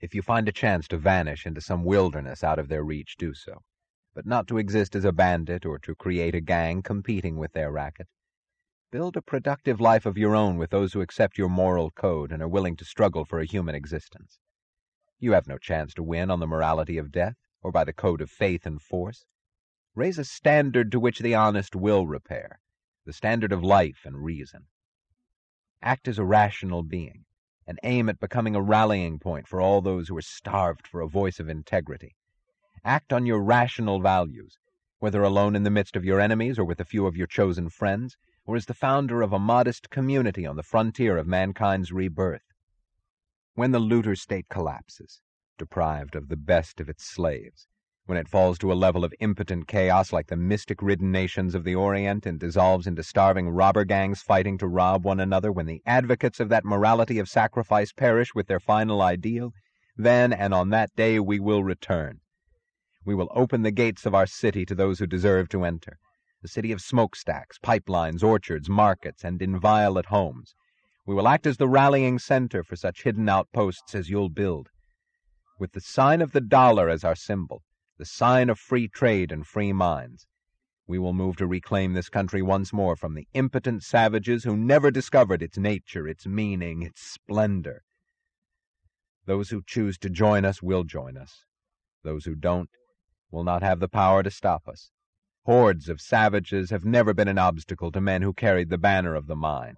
If you find a chance to vanish into some wilderness out of their reach, do so, but not to exist as a bandit or to create a gang competing with their racket. Build a productive life of your own with those who accept your moral code and are willing to struggle for a human existence. You have no chance to win on the morality of death or by the code of faith and force. Raise a standard to which the honest will repair, the standard of life and reason. Act as a rational being, and aim at becoming a rallying point for all those who are starved for a voice of integrity. Act on your rational values, whether alone in the midst of your enemies or with a few of your chosen friends, or as the founder of a modest community on the frontier of mankind's rebirth. When the looter state collapses, deprived of the best of its slaves, when it falls to a level of impotent chaos like the mystic-ridden nations of the Orient and dissolves into starving robber gangs fighting to rob one another, when the advocates of that morality of sacrifice perish with their final ideal, then and on that day we will return. We will open the gates of our city to those who deserve to enter, a city of smokestacks, pipelines, orchards, markets, and inviolate homes. We will act as the rallying center for such hidden outposts as you'll build. With the sign of the dollar as our symbol, the sign of free trade and free minds, we will move to reclaim this country once more from the impotent savages who never discovered its nature, its meaning, its splendor. Those who choose to join us will join us. Those who don't will not have the power to stop us. Hordes of savages have never been an obstacle to men who carried the banner of the mind.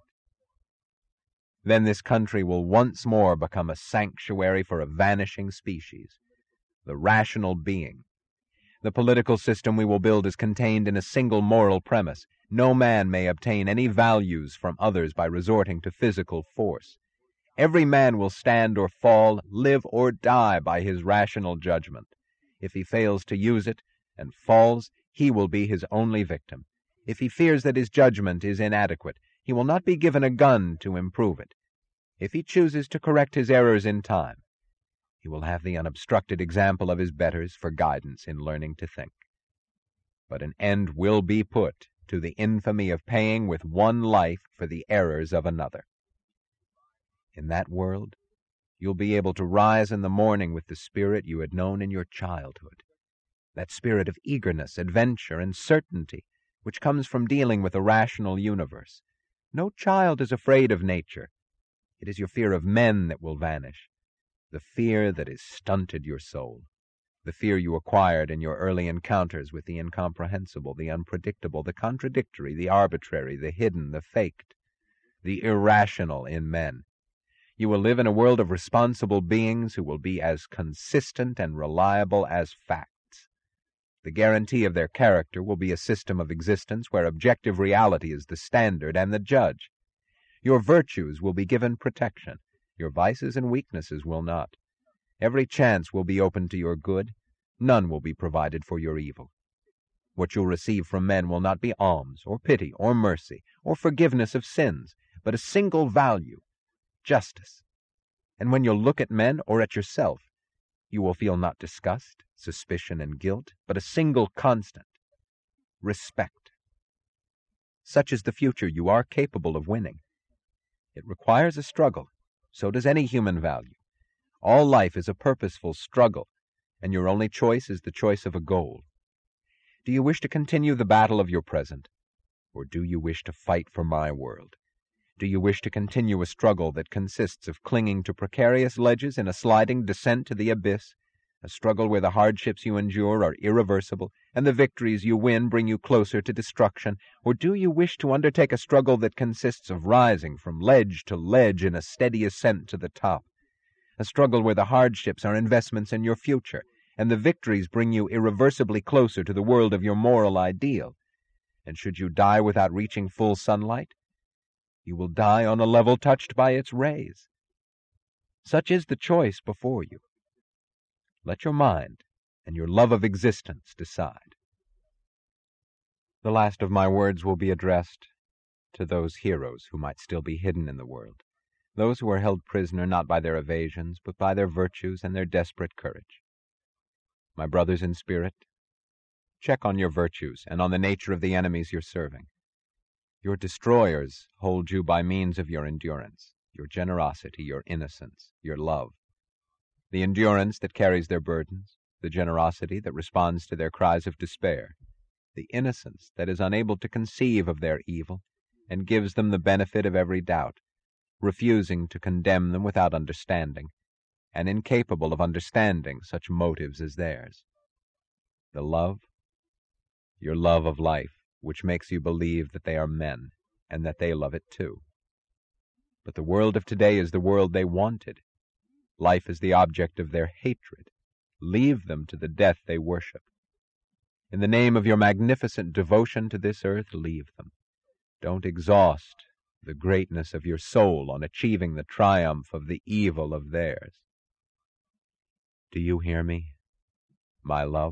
Then this country will once more become a sanctuary for a vanishing species, the rational being. The political system we will build is contained in a single moral premise. No man may obtain any values from others by resorting to physical force. Every man will stand or fall, live or die by his rational judgment. If he fails to use it and falls, he will be his only victim. If he fears that his judgment is inadequate, he will not be given a gun to improve it. If he chooses to correct his errors in time, he will have the unobstructed example of his betters for guidance in learning to think. But an end will be put to the infamy of paying with one life for the errors of another. In that world, you'll be able to rise in the morning with the spirit you had known in your childhood, that spirit of eagerness, adventure, and certainty which comes from dealing with a rational universe. No child is afraid of nature. It is your fear of men that will vanish, the fear that has stunted your soul, the fear you acquired in your early encounters with the incomprehensible, the unpredictable, the contradictory, the arbitrary, the hidden, the faked, the irrational in men. You will live in a world of responsible beings who will be as consistent and reliable as facts. The guarantee of their character will be a system of existence where objective reality is the standard and the judge. Your virtues will be given protection. Your vices and weaknesses will not. Every chance will be open to your good. None will be provided for your evil. What you'll receive from men will not be alms, or pity, or mercy, or forgiveness of sins, but a single value, justice. And when you'll look at men or at yourself, you will feel not disgust, suspicion, and guilt, but a single constant, respect. Such is the future you are capable of winning. It requires a struggle. So does any human value. All life is a purposeful struggle, and your only choice is the choice of a goal. Do you wish to continue the battle of your present, or do you wish to fight for my world? Do you wish to continue a struggle that consists of clinging to precarious ledges in a sliding descent to the abyss, a struggle where the hardships you endure are irreversible, and the victories you win bring you closer to destruction? Or do you wish to undertake a struggle that consists of rising from ledge to ledge in a steady ascent to the top, a struggle where the hardships are investments in your future, and the victories bring you irreversibly closer to the world of your moral ideal? And should you die without reaching full sunlight, you will die on a level touched by its rays. Such is the choice before you. Let your mind and your love of existence decide. The last of my words will be addressed to those heroes who might still be hidden in the world, those who are held prisoner not by their evasions, but by their virtues and their desperate courage. My brothers in spirit, check on your virtues and on the nature of the enemies you're serving. Your destroyers hold you by means of your endurance, your generosity, your innocence, your love. the endurance that carries their burdens, the generosity that responds to their cries of despair, the innocence that is unable to conceive of their evil and gives them the benefit of every doubt, refusing to condemn them without understanding, and incapable of understanding such motives as theirs. The love, your love of life, which makes you believe that they are men, and that they love it too. But the world of today is the world they wanted. Life is the object of their hatred. Leave them to the death they worship. In the name of your magnificent devotion to this earth, leave them. Don't exhaust the greatness of your soul on achieving the triumph of the evil of theirs. Do you hear me, my love?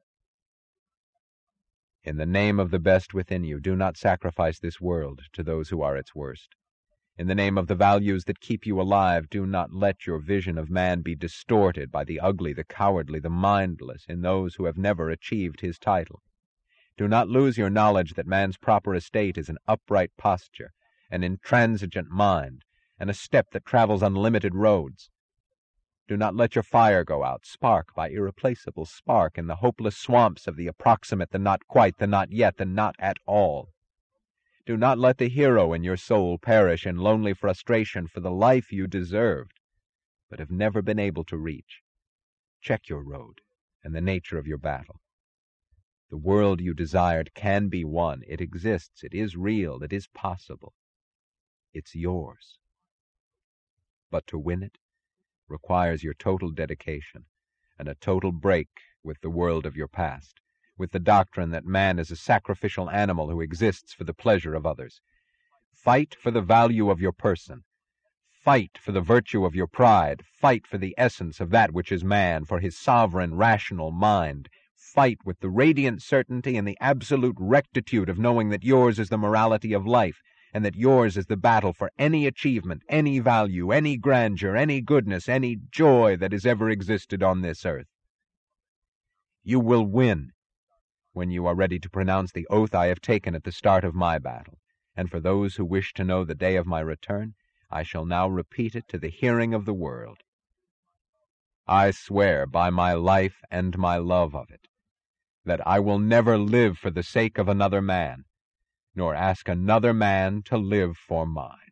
In the name of the best within you, do not sacrifice this world to those who are its worst. In the name of the values that keep you alive, do not let your vision of man be distorted by the ugly, the cowardly, the mindless in those who have never achieved his title. Do not lose your knowledge that man's proper estate is an upright posture, an intransigent mind, and a step that travels unlimited roads. Do not let your fire go out, spark by irreplaceable spark, in the hopeless swamps of the approximate, the not quite, the not yet, the not at all. Do not let the hero in your soul perish in lonely frustration for the life you deserved, but have never been able to reach. Check your road and the nature of your battle. The world you desired can be won. It exists. It is real. It is possible. It's yours. But to win it requires your total dedication and a total break with the world of your past, with the doctrine that man is a sacrificial animal who exists for the pleasure of others. Fight for the value of your person. Fight for the virtue of your pride. Fight for the essence of that which is man, for his sovereign, rational mind. Fight with the radiant certainty and the absolute rectitude of knowing that yours is the morality of life, and that yours is the battle for any achievement, any value, any grandeur, any goodness, any joy that has ever existed on this earth. You will win when you are ready to pronounce the oath I have taken at the start of my battle, and for those who wish to know the day of my return, I shall now repeat it to the hearing of the world. I swear by my life and my love of it, that I will never live for the sake of another man, nor ask another man to live for mine.